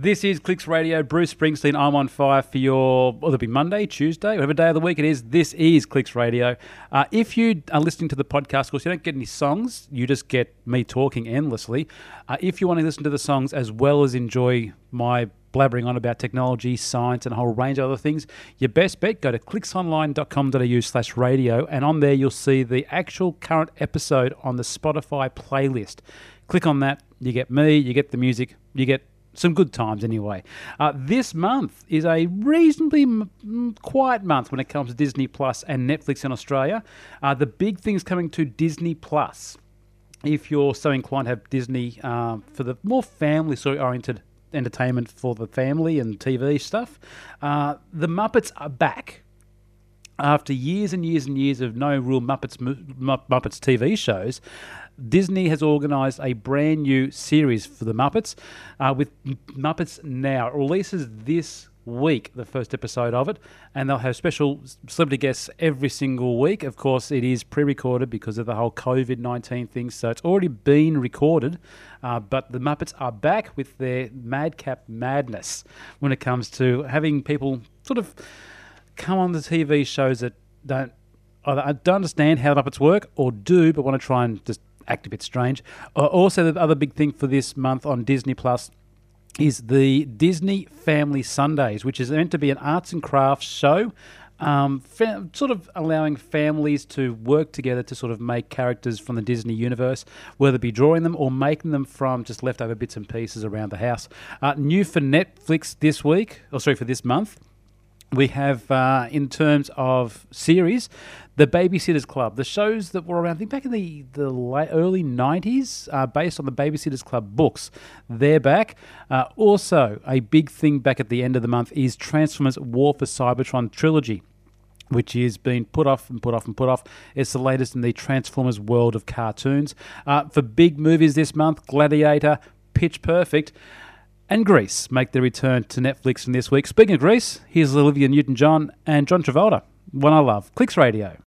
This is Clicks Radio. Bruce Springsteen, I'm on fire for your, well, it'll be Monday, Tuesday, whatever day of the week it is. This is Clicks Radio. If you are listening to the podcast, of course, you don't get any songs. You just get me talking endlessly. If you want to listen to the songs as well as enjoy my blabbering on about technology, science, and a whole range of other things, your best bet, go to clicksonline.com.au/radio, and on there you'll see the actual current episode on the Spotify playlist. Click on that. You get me, you get the music, you get some good times anyway. This month is a reasonably quiet month when it comes to Disney Plus and Netflix in Australia. The big things coming to Disney Plus, if you're so inclined to have Disney for the more family sort of oriented entertainment for the family and TV stuff, the Muppets are back. After years and years and years of no real Muppets TV shows, Disney has organised a brand new series for the Muppets with Muppets Now. It releases this week, the first episode of it, and they'll have special celebrity guests every single week. Of course, it is pre-recorded because of the whole COVID-19 thing, so it's already been recorded, but the Muppets are back with their madcap madness when it comes to having people sort of come on the TV shows that don't understand how the Muppets work, or do, but want to try and just act a bit strange. Also, the other big thing for this month on Disney Plus is the Disney Family Sundays, which is meant to be an arts and crafts show, sort of allowing families to work together to sort of make characters from the Disney universe, whether it be drawing them or making them from just leftover bits and pieces around the house. New for Netflix for this month, we have, in terms of series, The Babysitter's Club. The shows that were around, I think, back in the early 90s, based on the Babysitter's Club books. They're back. Also, a big thing back at the end of the month is Transformers War for Cybertron trilogy, which is being put off and put off and put off. It's the latest in the Transformers world of cartoons. For big movies this month, Gladiator, Pitch Perfect, and Grease make their return to Netflix from this week. Speaking of Grease, here's Olivia Newton-John and John Travolta. One I love. Clicks Radio.